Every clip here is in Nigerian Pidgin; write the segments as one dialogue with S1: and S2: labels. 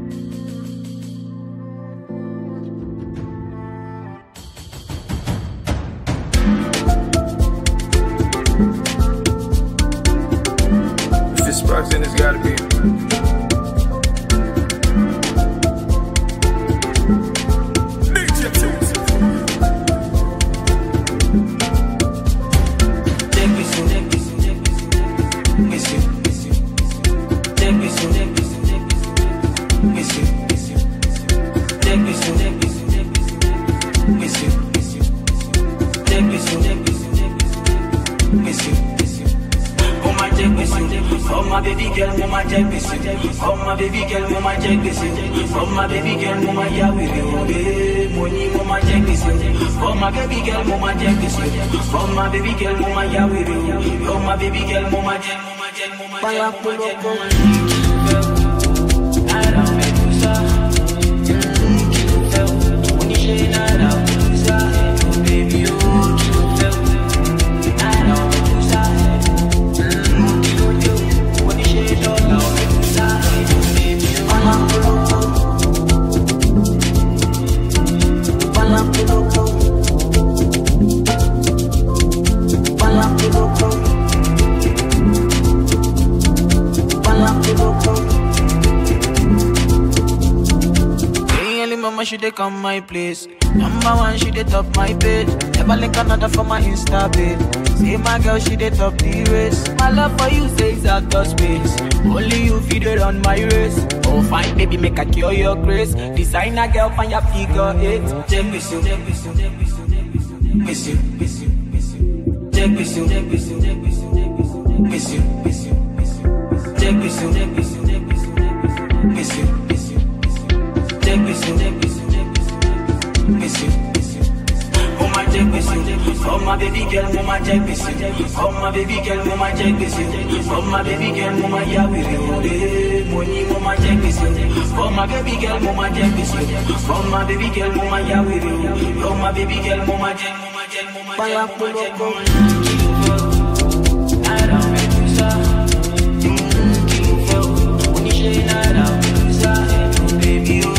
S1: If it's sparks, then it's gotta be.
S2: Oh my baby girl, mama check this. Oh my baby girl, mama check this. Oh my baby girl, mama yeah we do. Money, mama check this. Oh my baby girl, mama check this. Oh my baby girl, mama yeah we do. Oh my baby girl, mama check, mama check, mama check, mama check. Nada me gusta. Money she nada me gusta. Baby oh. Mama, she dey come my place. Number one, she dey top my page. Never link another for my Insta page. Say my girl, she dey top the race. My love for you says out of space. Only you feed it on my race. Oh fine, baby, make a cure your grace. Designer girl, find your figure eight. Check this you, check this you, check this you, miss you, miss you, miss you. Check this you, check this you, check this you, miss you, miss you, miss you. Check this you, check this you, check this you, miss you, miss you. Check this you, check this you, miss you, miss you. Oh my check this you, oh my baby girl, mama check this you. Oh my baby girl, mama check this you. Oh my baby girl, mama yeah we do. Money, mama check this you. Oh my baby girl, mama check this you. Oh my baby girl, mama yeah we do. Oh my baby girl, mama check, mama check, mama check, mama check, mama check. Nada me gusta. Money she nada me gusta. Baby oh.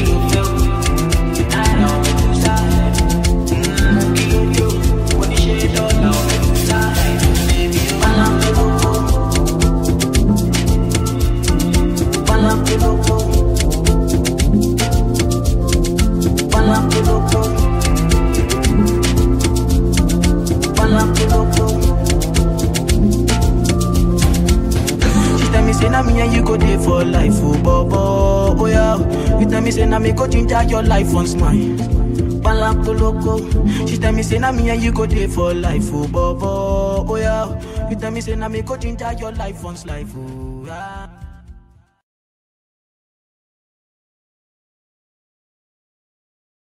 S2: Me and you go there for life, oh bobo, oh yeah. You tell me say na me go change your life once mine. Balampo loco. She tell me say na me and you go there for life, oh bobo, oh yeah. You tell me say na me go change your life once life, oh yeah.